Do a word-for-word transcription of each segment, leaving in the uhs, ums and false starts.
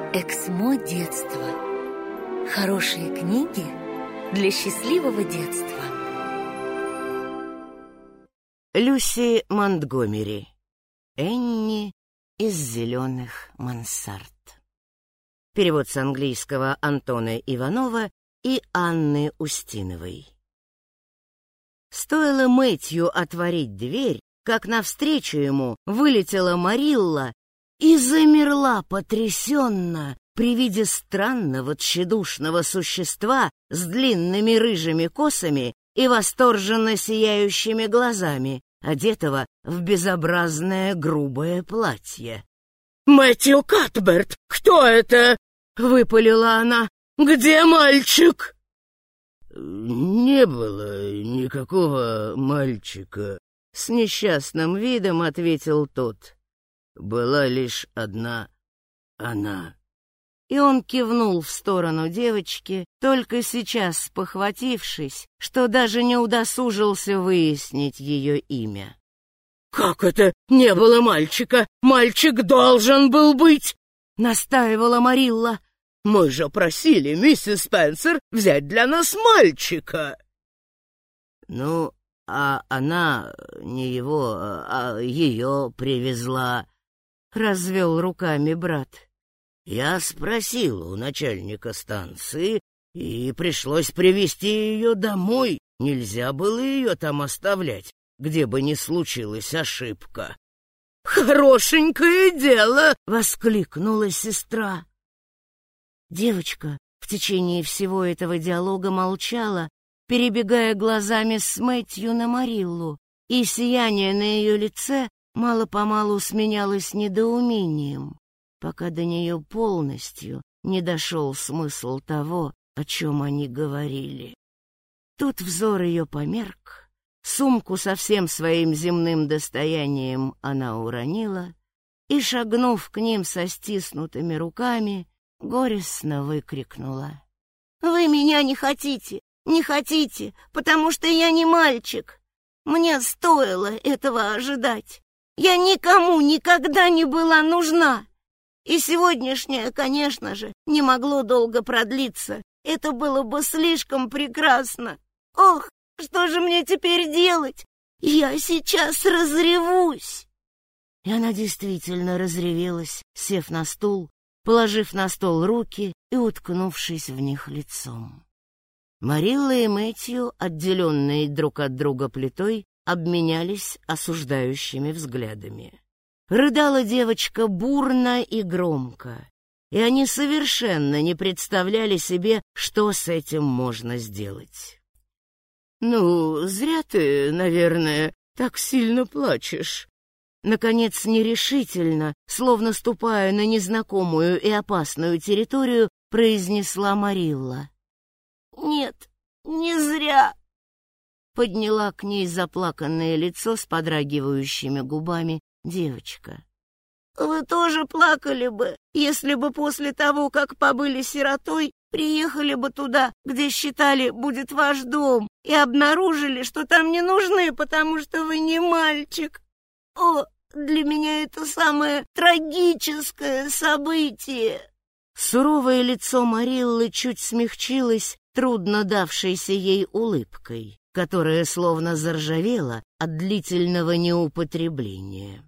Эксмо детства. Хорошие книги для счастливого детства. Люси Монтгомери. Энни из зеленых мансард. Перевод с английского Антона Иванова и Анны Устиновой. Стоило Мэтью отворить дверь, как навстречу ему вылетела Марилла и замерла потрясенно при виде странного тщедушного существа с длинными рыжими косами и восторженно сияющими глазами, одетого в безобразное грубое платье. «Мэтью Катберт, кто это?» — выпалила она. «Где мальчик?» «Не было никакого мальчика», — с несчастным видом ответил тот. «Была лишь одна она». И он кивнул в сторону девочки, только сейчас спохватившись, что даже не удосужился выяснить ее имя. «Как это не было мальчика? Мальчик должен был быть!» — настаивала Марилла. «Мы же просили миссис Спенсер взять для нас мальчика!» «Ну, а она не его, а ее привезла», — развел руками брат. «Я спросил у начальника станции, и пришлось привезти ее домой. Нельзя было ее там оставлять, где бы ни случилась ошибка». «Хорошенькое дело!» — воскликнула сестра. Девочка в течение всего этого диалога молчала, перебегая глазами с Мэтью на Мариллу, и сияние на ее лице мало-помалу сменялось недоумением, пока до нее полностью не дошел смысл того, о чем они говорили. Тут взор ее померк, сумку со всем своим земным достоянием она уронила и, шагнув к ним со стиснутыми руками, горестно выкрикнула: «Вы меня не хотите, не хотите, потому что я не мальчик. Мне стоило этого ожидать. Я никому никогда не была нужна. И сегодняшнее, конечно же, не могло долго продлиться. Это было бы слишком прекрасно. Ох, что же мне теперь делать? Я сейчас разревусь!» И она действительно разревелась, сев на стул, положив на стол руки и уткнувшись в них лицом. Марилла и Мэтью, отделенные друг от друга плитой, обменялись осуждающими взглядами. Рыдала девочка бурно и громко, и они совершенно не представляли себе, что с этим можно сделать. «Ну, зря ты, наверное, так сильно плачешь», — наконец нерешительно, словно ступая на незнакомую и опасную территорию, произнесла Марилла. «Нет, не зря», — подняла к ней заплаканное лицо с подрагивающими губами девочка. «Вы тоже плакали бы, если бы после того, как побыли сиротой, приехали бы туда, где считали будет ваш дом, и обнаружили, что там не нужны, потому что вы не мальчик. О, для меня это самое трагическое событие!» Суровое лицо Мариллы чуть смягчилось трудно давшейся ей улыбкой, которая словно заржавела от длительного неупотребления.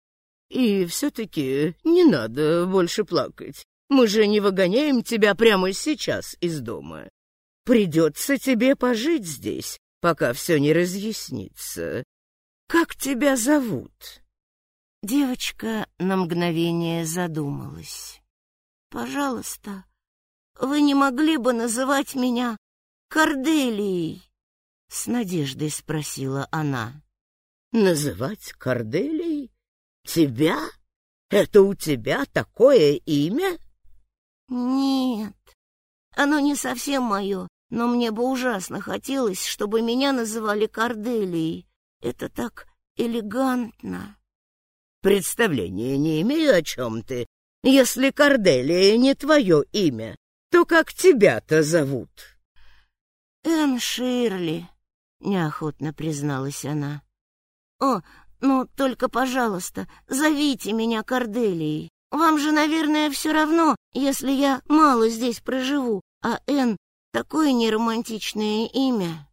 «И все-таки не надо больше плакать. Мы же не выгоняем тебя прямо сейчас из дома. Придется тебе пожить здесь, пока все не разъяснится. Как тебя зовут?» Девочка на мгновение задумалась. «Пожалуйста, вы не могли бы называть меня Корделией?» — с надеждой спросила она. «Называть Корделией? Тебя? Это у тебя такое имя?» «Нет, оно не совсем мое, но мне бы ужасно хотелось, чтобы меня называли Корделией. Это так элегантно». «Представления не имею, о чем ты. Если Корделия не твое имя, то как тебя-то зовут?» «Энн Ширли», — неохотно призналась она. «О, ну только, пожалуйста, зовите меня Корделией. Вам же, наверное, все равно, если я мало здесь проживу, а Энн — такое неромантичное имя».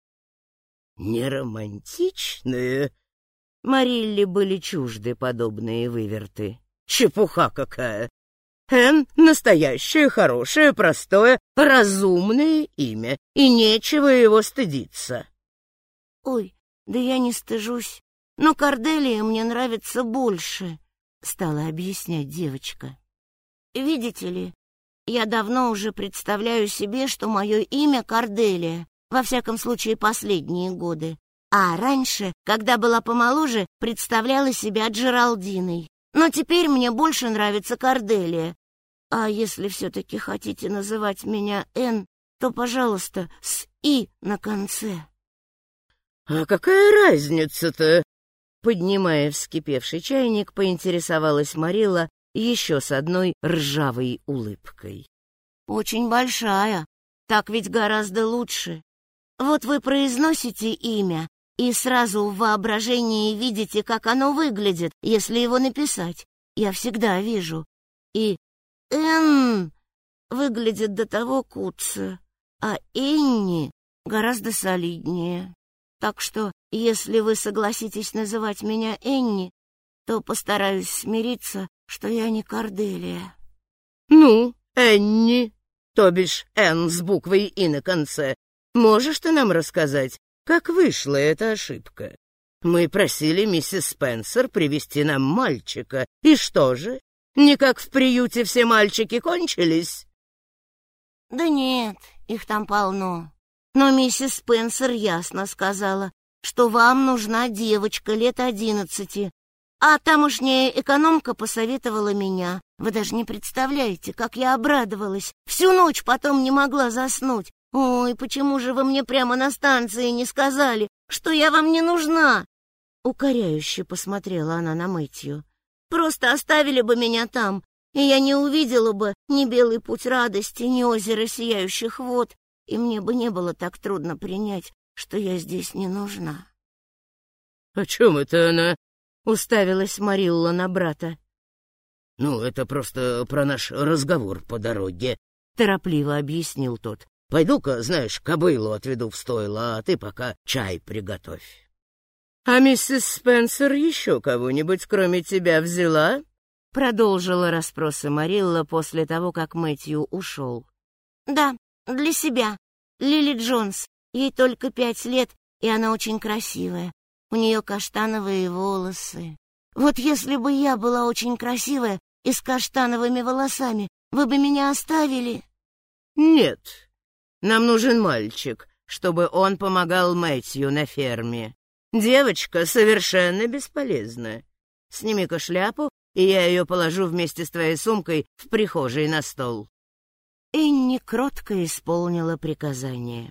«Неромантичное?» Марилле были чужды подобные выверты. «Чепуха какая! Энн — настоящее, хорошее, простое, разумное имя, и нечего его стыдиться». «Ой, да я не стыжусь, но Корделия мне нравится больше», — стала объяснять девочка. «Видите ли, я давно уже представляю себе, что мое имя Корделия, во всяком случае последние годы. А раньше, когда была помоложе, представляла себя Джералдиной. Но теперь мне больше нравится Корделия. А если все-таки хотите называть меня Энн, то, пожалуйста, с «и» на конце». «А какая разница-то?» Поднимая вскипевший чайник, поинтересовалась Марилла еще с одной ржавой улыбкой. «Очень большая. Так ведь гораздо лучше. Вот вы произносите имя, и сразу в воображении видите, как оно выглядит, если его написать. Я всегда вижу. И «Энн» выглядит до того куца, а «Энни» гораздо солиднее. Так что, если вы согласитесь называть меня Энни, то постараюсь смириться, что я не Корделия». «Ну, Энни, то бишь Энн с буквой «и» на конце, можешь ты нам рассказать, как вышла эта ошибка? Мы просили миссис Спенсер привезти нам мальчика, и что же, никак в приюте все мальчики кончились?» «Да нет, их там полно. Но миссис Спенсер ясно сказала, что вам нужна девочка лет одиннадцати, а тамошняя экономка посоветовала меня. Вы даже не представляете, как я обрадовалась. Всю ночь потом не могла заснуть. Ой, почему же вы мне прямо на станции не сказали, что я вам не нужна?» Укоряюще посмотрела она на Мэтью. «Просто оставили бы меня там, и я не увидела бы ни белый путь радости, ни озеро сияющих вод, и мне бы не было так трудно принять, что я здесь не нужна». «О чем это она?» — уставилась Марилла на брата. «Ну, это просто про наш разговор по дороге», — торопливо объяснил тот. «Пойду-ка, знаешь, кобылу отведу в стойло, а ты пока чай приготовь». «А миссис Спенсер еще кого-нибудь кроме тебя взяла?» — продолжила расспросы Марилла после того, как Мэтью ушел. «Да, для себя. Лили Джонс. Ей только пять лет, и она очень красивая. У нее каштановые волосы. Вот если бы я была очень красивая и с каштановыми волосами, вы бы меня оставили?» «Нет, нам нужен мальчик, чтобы он помогал Мэтью на ферме. Девочка совершенно бесполезна. Сними-ка шляпу, и я ее положу вместе с твоей сумкой в прихожей на стол». Энни кротко исполнила приказание.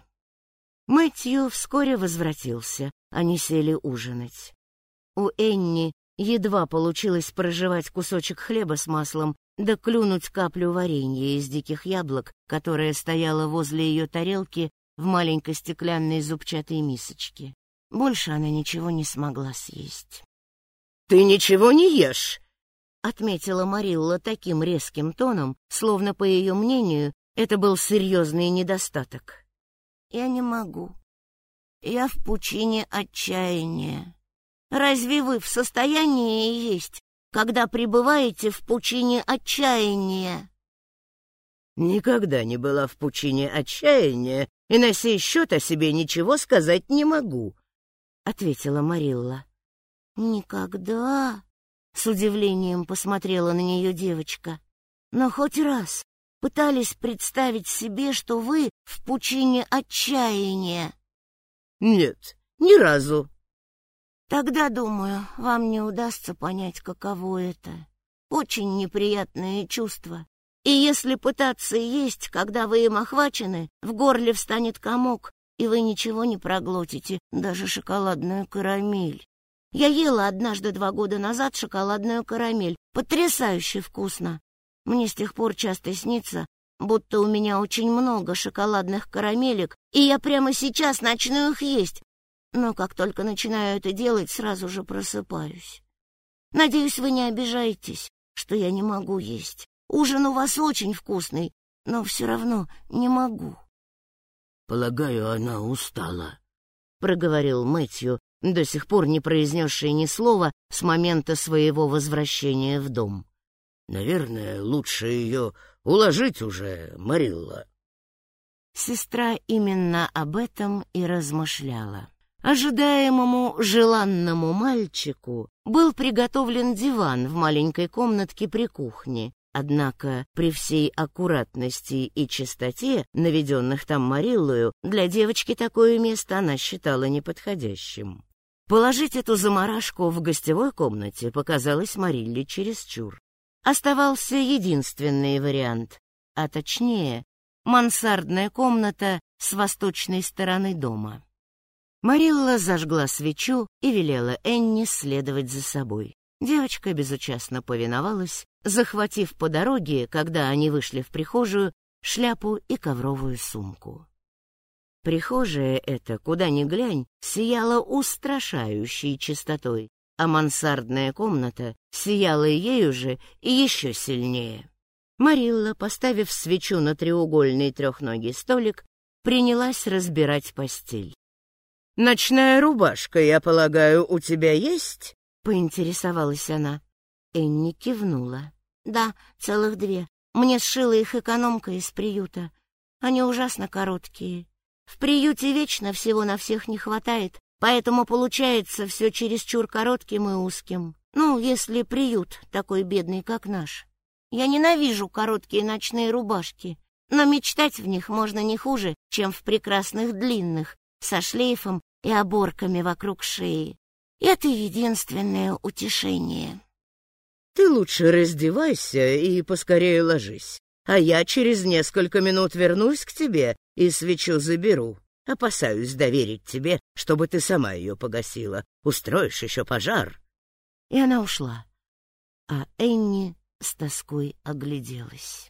Мэтью вскоре возвратился, они сели ужинать. У Энни едва получилось прожевать кусочек хлеба с маслом, да клюнуть каплю варенья из диких яблок, которая стояла возле ее тарелки в маленькой стеклянной зубчатой мисочке. Больше она ничего не смогла съесть. «Ты ничего не ешь?» — отметила Марилла таким резким тоном, словно, по ее мнению, это был серьезный недостаток. «Я не могу. Я в пучине отчаяния. Разве вы в состоянии есть, когда пребываете в пучине отчаяния?» «Никогда не была в пучине отчаяния, и на сей счет о себе ничего сказать не могу», — ответила Марилла. «Никогда?» — с удивлением посмотрела на нее девочка. «Но хоть раз пытались представить себе, что вы в пучине отчаяния?» «Нет, ни разу». «Тогда, думаю, вам не удастся понять, каково это. Очень неприятное чувство. И если пытаться есть, когда вы им охвачены, в горле встанет комок, и вы ничего не проглотите, даже шоколадную карамель. Я ела однажды два года назад шоколадную карамель. Потрясающе вкусно. Мне с тех пор часто снится, будто у меня очень много шоколадных карамелек, и я прямо сейчас начну их есть. Но как только начинаю это делать, сразу же просыпаюсь. Надеюсь, вы не обижаетесь, что я не могу есть. Ужин у вас очень вкусный, но все равно не могу». «Полагаю, она устала», — проговорил Мэтью, до сих пор не произнесший ни слова с момента своего возвращения в дом. «Наверное, лучше ее уложить уже, Марилла». Сестра именно об этом и размышляла. Ожидаемому желанному мальчику был приготовлен диван в маленькой комнатке при кухне, однако при всей аккуратности и чистоте, наведенных там Мариллою, для девочки такое место она считала неподходящим. Положить эту заморашку в гостевой комнате показалось Марилле чересчур. Оставался единственный вариант, а точнее, мансардная комната с восточной стороны дома. Марилла зажгла свечу и велела Энни следовать за собой. Девочка безучастно повиновалась, захватив по дороге, когда они вышли в прихожую, шляпу и ковровую сумку. Прихожая эта, куда ни глянь, сияла устрашающей чистотой, а мансардная комната сияла ею же и еще сильнее. Марилла, поставив свечу на треугольный трехногий столик, принялась разбирать постель. «Ночная рубашка, я полагаю, у тебя есть?» — поинтересовалась она. Энни кивнула. «Да, целых две. Мне сшила их экономка из приюта. Они ужасно короткие. В приюте вечно всего на всех не хватает, поэтому получается все чересчур коротким и узким. Ну, если приют такой бедный, как наш. Я ненавижу короткие ночные рубашки, но мечтать в них можно не хуже, чем в прекрасных длинных, со шлейфом и оборками вокруг шеи. Это единственное утешение». «Ты лучше раздевайся и поскорее ложись, а я через несколько минут вернусь к тебе и свечу заберу. Опасаюсь доверить тебе, чтобы ты сама ее погасила. Устроишь еще пожар». И она ушла, а Энни с тоской огляделась.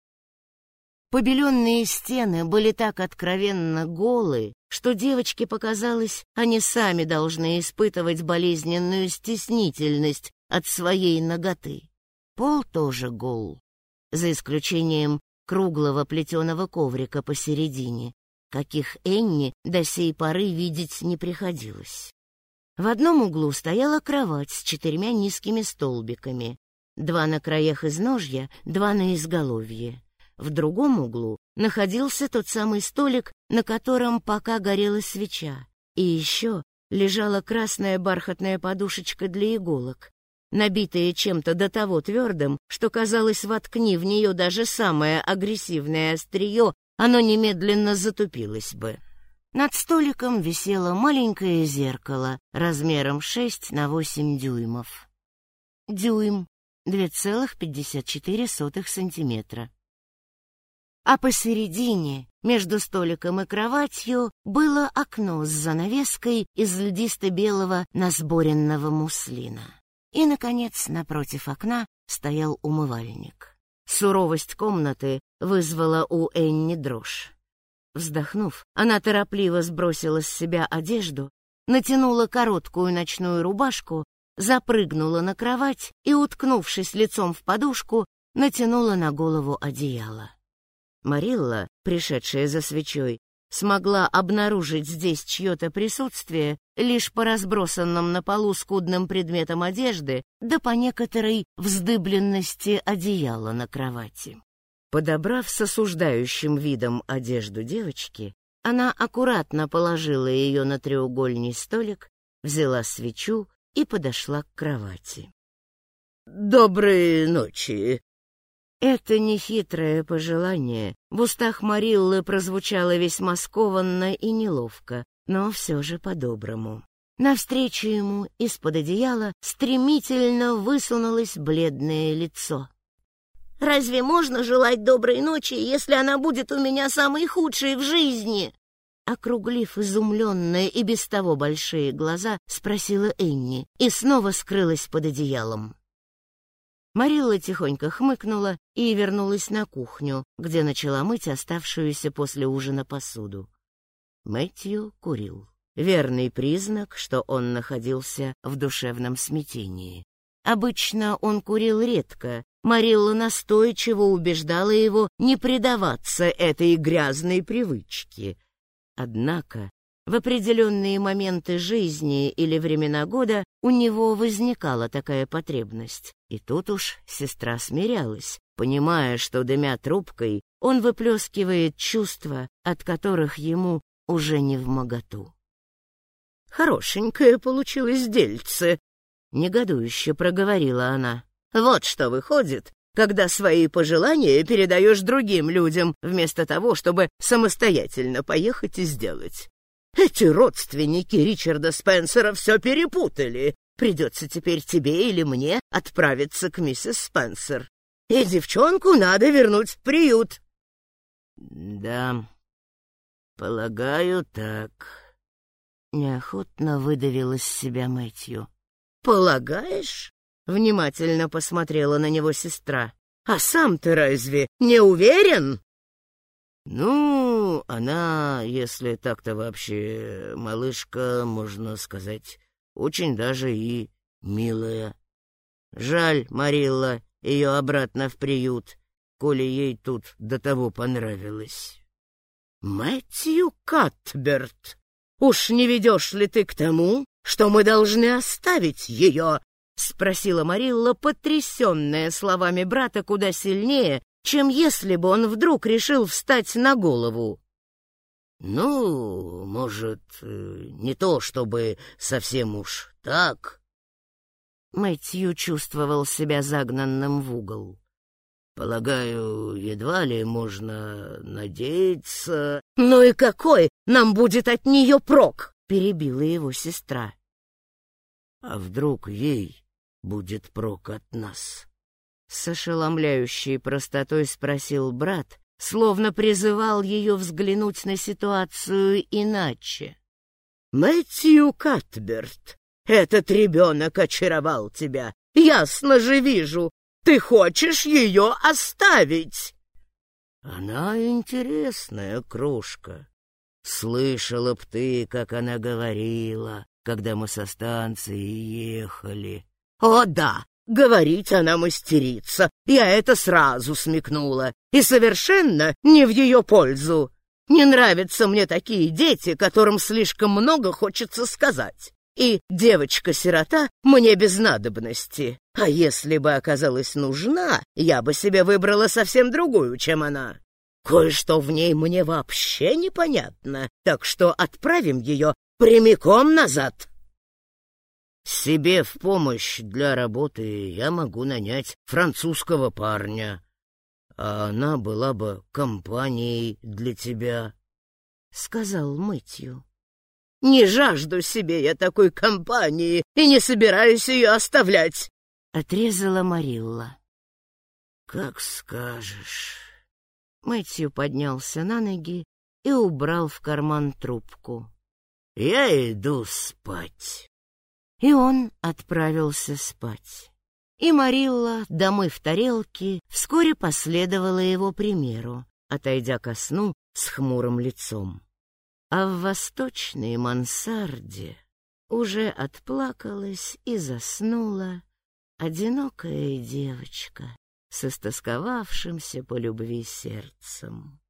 Побеленные стены были так откровенно голы, что девочке показалось, они сами должны испытывать болезненную стеснительность от своей наготы. Пол тоже гол, за исключением круглого плетеного коврика посередине, каких Энни до сей поры видеть не приходилось. В одном углу стояла кровать с четырьмя низкими столбиками, два на краях изножья, два на изголовье. В другом углу находился тот самый столик, на котором пока горела свеча, и еще лежала красная бархатная подушечка для иголок, набитая чем-то до того твердым, что, казалось, воткни в нее даже самое агрессивное острие, оно немедленно затупилось бы. Над столиком висело маленькое зеркало размером шесть на восемь дюймов. Дюйм — две целых пятьдесят четыре сотых сантиметра. А посередине, между столиком и кроватью, было окно с занавеской из льдисто-белого насборенного муслина. И, наконец, напротив окна стоял умывальник. Суровость комнаты вызвала у Энни дрожь. Вздохнув, она торопливо сбросила с себя одежду, натянула короткую ночную рубашку, запрыгнула на кровать и, уткнувшись лицом в подушку, натянула на голову одеяло. Марилла, пришедшая за свечой, смогла обнаружить здесь чье-то присутствие лишь по разбросанным на полу скудным предметам одежды, да по некоторой вздыбленности одеяла на кровати. Подобрав с осуждающим видом одежду девочки, она аккуратно положила ее на треугольный столик, взяла свечу и подошла к кровати. «Доброй ночи!» Это нехитрое пожелание в устах Мариллы прозвучало весьма скованно и неловко, но все же по-доброму. Навстречу ему из-под одеяла стремительно высунулось бледное лицо. «Разве можно желать доброй ночи, если она будет у меня самой худшей в жизни?» Округлив изумленные и без того большие глаза, спросила Энни и снова скрылась под одеялом. Марилла тихонько хмыкнула и вернулась на кухню, где начала мыть оставшуюся после ужина посуду. Мэтью курил. Верный признак, что он находился в душевном смятении. Обычно он курил редко, Марилла настойчиво убеждала его не предаваться этой грязной привычке. Однако в определенные моменты жизни или времена года у него возникала такая потребность, и тут уж сестра смирялась, понимая, что, дымя трубкой, он выплескивает чувства, от которых ему уже невмоготу. «Хорошенькое получилось дельце», — негодующе проговорила она. «Вот что выходит, когда свои пожелания передаешь другим людям, вместо того, чтобы самостоятельно поехать и сделать. Эти родственники Ричарда Спенсера все перепутали. Придется теперь тебе или мне отправиться к миссис Спенсер. И девчонку надо вернуть в приют». «Да, полагаю, так», — неохотно выдавил из себя Мэтью. «Полагаешь?» — внимательно посмотрела на него сестра. «А сам ты разве не уверен?» «Ну, она, если так-то вообще, малышка, можно сказать, очень даже и милая. Жаль, Марилла, ее обратно в приют, коли ей тут до того понравилось». «Мэтью Катберт, уж не ведешь ли ты к тому, что мы должны оставить ее?» — спросила Марилла, потрясенная словами брата куда сильнее, чем если бы он вдруг решил встать на голову. «Ну, может, не то чтобы совсем уж так». Мэтью чувствовал себя загнанным в угол. «Полагаю, едва ли можно надеяться...» «Ну и какой нам будет от нее прок?» — перебила его сестра. «А вдруг ей будет прок от нас?» С ошеломляющей простотой спросил брат, словно призывал ее взглянуть на ситуацию иначе. «Мэтью Катберт, этот ребенок очаровал тебя. Ясно же вижу, ты хочешь ее оставить». «Она интересная крошка. Слышала б ты, как она говорила, когда мы со станции ехали». «О да, говорить она мастерица, я это сразу смекнула, и совершенно не в ее пользу. Не нравятся мне такие дети, которым слишком много хочется сказать. И девочка-сирота мне без надобности. А если бы оказалась нужна, я бы себе выбрала совсем другую, чем она. Кое-что в ней мне вообще непонятно, так что отправим ее прямиком назад». «Себе в помощь для работы я могу нанять французского парня, а она была бы компанией для тебя», — сказал Мэтью. «Не жажду себе я такой компании и не собираюсь ее оставлять», — отрезала Марилла. «Как скажешь». Мэтью поднялся на ноги и убрал в карман трубку. «Я иду спать». И он отправился спать. И Марилла, домыв тарелки, вскоре последовала его примеру, отойдя ко сну с хмурым лицом. А в восточной мансарде уже отплакалась и заснула одинокая девочка с истосковавшимся по любви сердцем.